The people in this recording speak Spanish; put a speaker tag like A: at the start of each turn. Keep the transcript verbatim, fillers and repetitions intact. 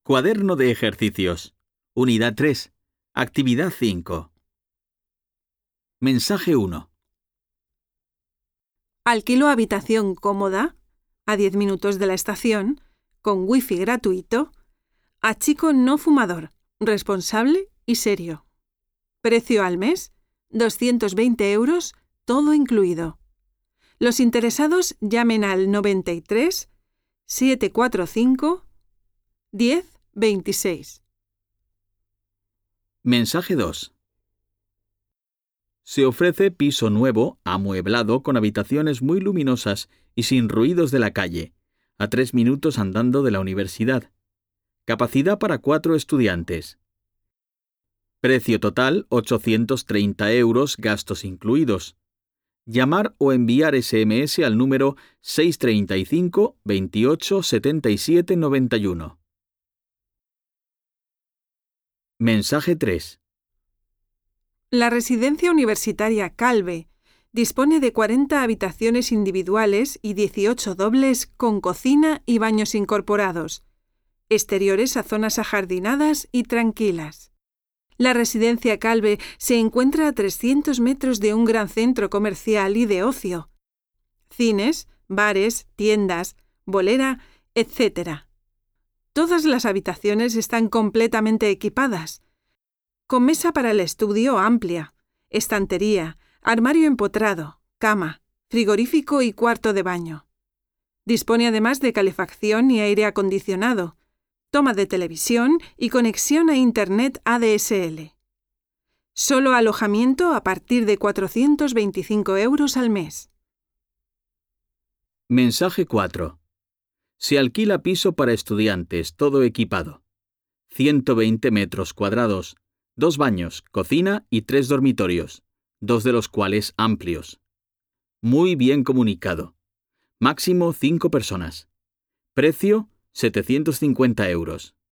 A: Cuaderno de ejercicios. Unidad tres. Actividad cinco. Mensaje uno.
B: Alquilo habitación cómoda, a diez minutos de la estación, con wifi gratuito, a chico no fumador, responsable y serio. Precio al mes, doscientos veinte euros, todo incluido. Los interesados llamen al noventa y tres, setecientos cuarenta y cinco, diez veintiséis.
A: Mensaje dos. Se ofrece piso nuevo, amueblado, con habitaciones muy luminosas y sin ruidos de la calle, a tres minutos andando de la universidad. Capacidad para cuatro estudiantes. Precio total ochocientos treinta euros, gastos incluidos. Llamar o enviar ese eme ese al número seis treinta y cinco, veintiocho, setenta y siete, noventa y uno. Mensaje tres.
B: La residencia universitaria Calve dispone de cuarenta habitaciones individuales y dieciocho dobles con cocina y baños incorporados, exteriores a zonas ajardinadas y tranquilas. La residencia Calve se encuentra a trescientos metros de un gran centro comercial y de ocio, cines, bares, tiendas, bolera, etcétera. Todas las habitaciones están completamente equipadas, con mesa para el estudio amplia, estantería, armario empotrado, cama, frigorífico y cuarto de baño. Dispone además de calefacción y aire acondicionado, toma de televisión y conexión a Internet A D S L. Solo alojamiento a partir de cuatrocientos veinticinco euros al mes.
A: Mensaje cuatro. Se alquila piso para estudiantes, todo equipado. ciento veinte metros cuadrados, dos baños, cocina y tres dormitorios, dos de los cuales amplios. Muy bien comunicado. Máximo cinco personas. Precio setecientos cincuenta euros.